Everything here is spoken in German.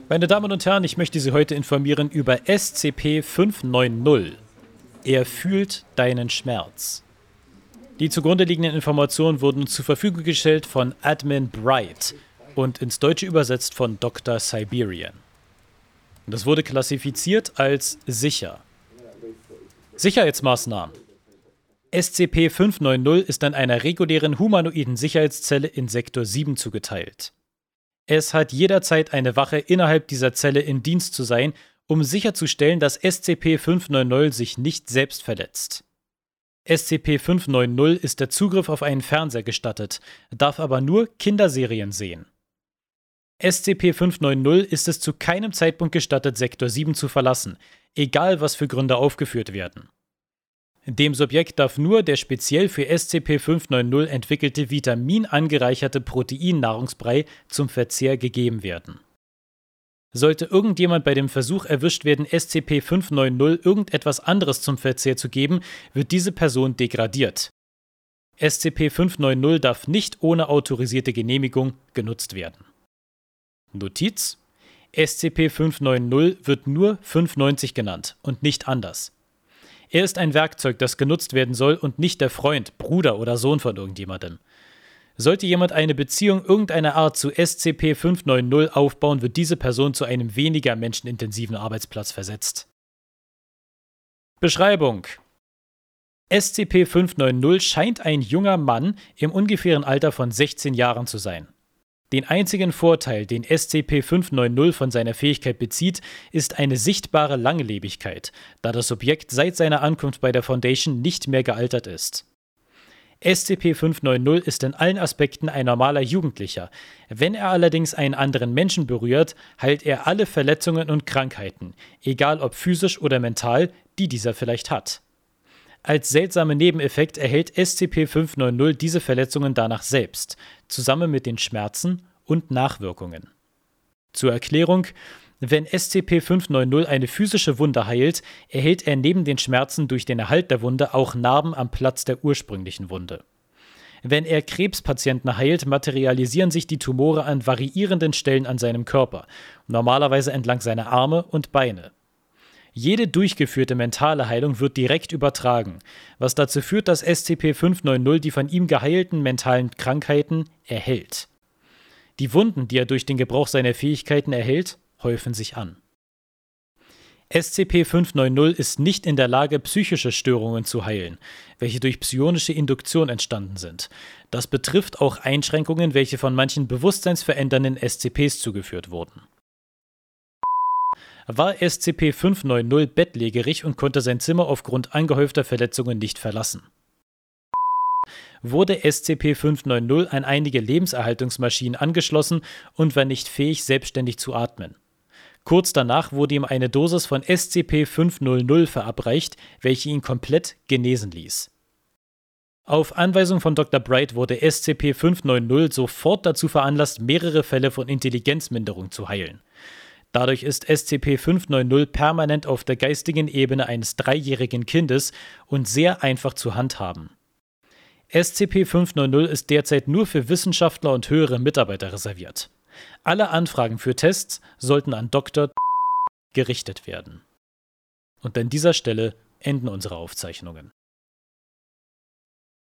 Meine Damen und Herren, ich möchte Sie heute informieren über SCP-590. Er fühlt deinen Schmerz. Die zugrunde liegenden Informationen wurden zur Verfügung gestellt von Admin Bright und ins Deutsche übersetzt von Dr. Siberian. Das wurde klassifiziert als sicher. Sicherheitsmaßnahmen. SCP-590 ist an einer regulären humanoiden Sicherheitszelle in Sektor 7 zugeteilt. Es hat jederzeit eine Wache innerhalb dieser Zelle in Dienst zu sein, um sicherzustellen, dass SCP-590 sich nicht selbst verletzt. SCP-590 ist der Zugriff auf einen Fernseher gestattet, darf aber nur Kinderserien sehen. SCP-590 ist es zu keinem Zeitpunkt gestattet, Sektor 7 zu verlassen, egal was für Gründe aufgeführt werden. Dem Subjekt darf nur der speziell für SCP-590 entwickelte vitaminangereicherte Proteinnahrungsbrei zum Verzehr gegeben werden. Sollte irgendjemand bei dem Versuch erwischt werden, SCP-590 irgendetwas anderes zum Verzehr zu geben, wird diese Person degradiert. SCP-590 darf nicht ohne autorisierte Genehmigung genutzt werden. Notiz: SCP-590 wird nur 590 genannt und nicht anders. Er ist ein Werkzeug, das genutzt werden soll und nicht der Freund, Bruder oder Sohn von irgendjemandem. Sollte jemand eine Beziehung irgendeiner Art zu SCP-590 aufbauen, wird diese Person zu einem weniger menschenintensiven Arbeitsplatz versetzt. Beschreibung: SCP-590 scheint ein junger Mann im ungefähren Alter von 16 Jahren zu sein. Den einzigen Vorteil, den SCP-590 von seiner Fähigkeit bezieht, ist eine sichtbare Langlebigkeit, da das Subjekt seit seiner Ankunft bei der Foundation nicht mehr gealtert ist. SCP-590 ist in allen Aspekten ein normaler Jugendlicher. Wenn er allerdings einen anderen Menschen berührt, heilt er alle Verletzungen und Krankheiten, egal ob physisch oder mental, die dieser vielleicht hat. Als seltsamer Nebeneffekt erhält SCP-590 diese Verletzungen danach selbst, zusammen mit den Schmerzen und Nachwirkungen. Zur Erklärung: Wenn SCP-590 eine physische Wunde heilt, erhält er neben den Schmerzen durch den Erhalt der Wunde auch Narben am Platz der ursprünglichen Wunde. Wenn er Krebspatienten heilt, materialisieren sich die Tumore an variierenden Stellen an seinem Körper, normalerweise entlang seiner Arme und Beine. Jede durchgeführte mentale Heilung wird direkt übertragen, was dazu führt, dass SCP-590 die von ihm geheilten mentalen Krankheiten erhält. Die Wunden, die er durch den Gebrauch seiner Fähigkeiten erhält, häufen sich an. SCP-590 ist nicht in der Lage, psychische Störungen zu heilen, welche durch psionische Induktion entstanden sind. Das betrifft auch Einschränkungen, welche von manchen bewusstseinsverändernden SCPs zugeführt wurden. War SCP-590 bettlägerig und konnte sein Zimmer aufgrund angehäufter Verletzungen nicht verlassen. Wurde SCP-590 an einige Lebenserhaltungsmaschinen angeschlossen und war nicht fähig, selbstständig zu atmen. Kurz danach wurde ihm eine Dosis von SCP-500 verabreicht, welche ihn komplett genesen ließ. Auf Anweisung von Dr. Bright wurde SCP-590 sofort dazu veranlasst, mehrere Fälle von Intelligenzminderung zu heilen. Dadurch ist SCP-590 permanent auf der geistigen Ebene eines 3-jährigen Kindes und sehr einfach zu handhaben. SCP-590 ist derzeit nur für Wissenschaftler und höhere Mitarbeiter reserviert. Alle Anfragen für Tests sollten an Dr. gerichtet werden. Und an dieser Stelle enden unsere Aufzeichnungen.